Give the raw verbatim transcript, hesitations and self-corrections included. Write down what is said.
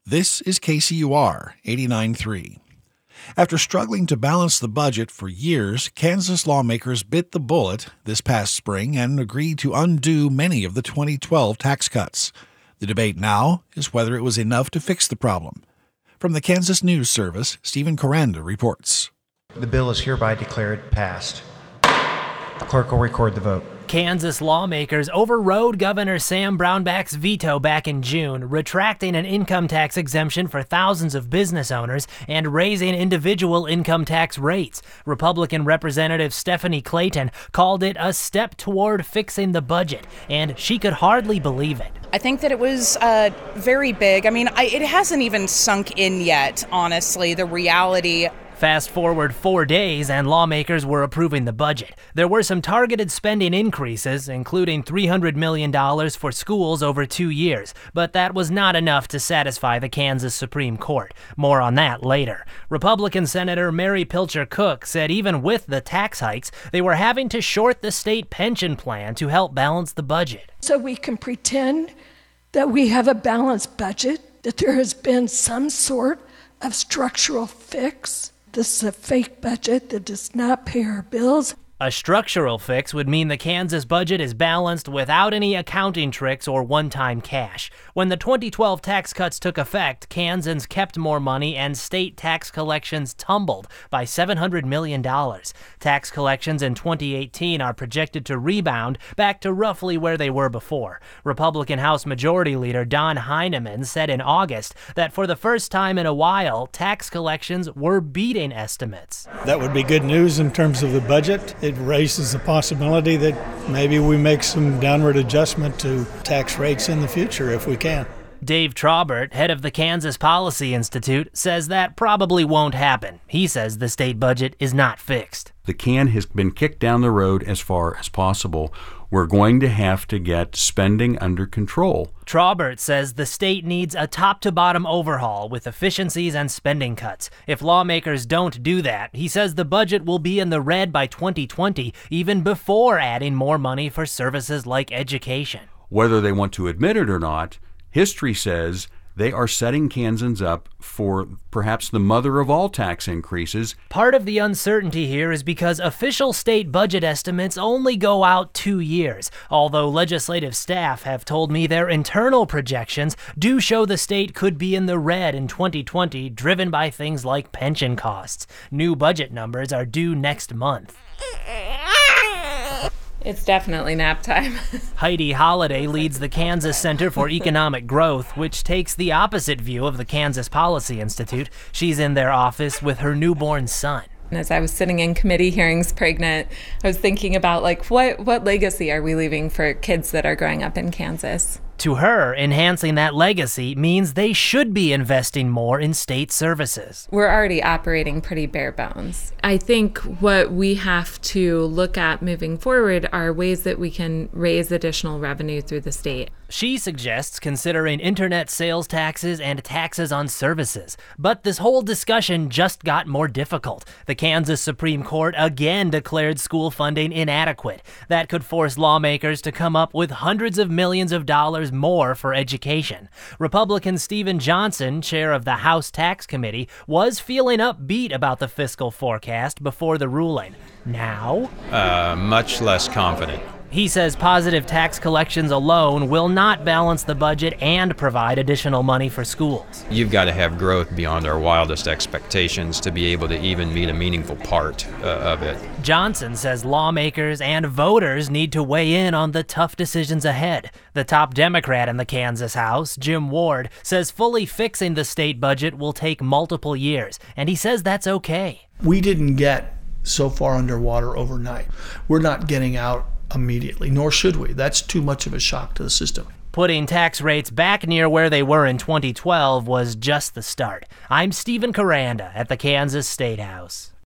This is K C U R eighty-nine point three. After struggling to balance the budget for years, Kansas lawmakers bit the bullet this past spring and agreed to undo many of the twenty twelve tax cuts. The debate now is whether it was enough to fix the problem. From the Kansas News Service, Stephen Coranda reports. The bill is hereby declared passed. The clerk will record the vote. Kansas lawmakers overrode Governor Sam Brownback's veto back in June, retracting an income tax exemption for thousands of business owners and raising individual income tax rates. Republican Representative Stephanie Clayton called it a step toward fixing the budget, and she could hardly believe it. I think that it was uh, very big. I mean, I, it hasn't even sunk in yet, honestly, the reality. Fast forward four days and lawmakers were approving the budget. There were some targeted spending increases, including three hundred million dollars for schools over two years, but that was not enough to satisfy the Kansas Supreme Court. More on that later. Republican Senator Mary Pilcher Cook said even with the tax hikes, they were having to short the state pension plan to help balance the budget. So we can pretend that we have a balanced budget, that there has been some sort of structural fix. This is a fake budget that does not pay our bills. A structural fix would mean the Kansas budget is balanced without any accounting tricks or one-time cash. When the twenty twelve tax cuts took effect, Kansans kept more money and state tax collections tumbled by seven hundred million dollars. Tax collections in twenty eighteen are projected to rebound back to roughly where they were before. Republican House Majority Leader Don Heineman said in August that for the first time in a while, tax collections were beating estimates. That would be good news in terms of the budget. It raises the possibility that maybe we make some downward adjustment to tax rates in the future if we can. Dave Traubert, head of the Kansas Policy Institute, says that probably won't happen. He says the state budget is not fixed. The can has been kicked down the road as far as possible. We're going to have to get spending under control. Traubert says the state needs a top-to-bottom overhaul with efficiencies and spending cuts. If lawmakers don't do that, he says the budget will be in the red by twenty twenty, even before adding more money for services like education. Whether they want to admit it or not, history says they are setting Kansans up for perhaps the mother of all tax increases. Part of the uncertainty here is because official state budget estimates only go out two years, although legislative staff have told me their internal projections do show the state could be in the red in twenty twenty, driven by things like pension costs. New budget numbers are due next month. It's definitely nap time. Heidi Holliday leads the Kansas Center for Economic Growth, which takes the opposite view of the Kansas Policy Institute. She's in their office with her newborn son. And as I was sitting in committee hearings pregnant, I was thinking about like what, what legacy are we leaving for kids that are growing up in Kansas? To her, enhancing that legacy means they should be investing more in state services. We're already operating pretty bare bones. I think what we have to look at moving forward are ways that we can raise additional revenue through the state. She suggests considering internet sales taxes and taxes on services. But this whole discussion just got more difficult. The Kansas Supreme Court again declared school funding inadequate. That could force lawmakers to come up with hundreds of millions of dollars more for education. Republican Stephen Johnson, chair of the House Tax Committee, was feeling upbeat about the fiscal forecast before the ruling. Now, uh, much less confident. He says positive tax collections alone will not balance the budget and provide additional money for schools. You've got to have growth beyond our wildest expectations to be able to even meet a meaningful part uh, of it. Johnson says lawmakers and voters need to weigh in on the tough decisions ahead. The top Democrat in the Kansas House, Jim Ward, says fully fixing the state budget will take multiple years, and he says that's okay. We didn't get so far underwater overnight. We're not getting out immediately, nor should we. That's too much of a shock to the system. Putting tax rates back near where they were in twenty twelve was just the start. I'm Stephen Coranda at the Kansas State House.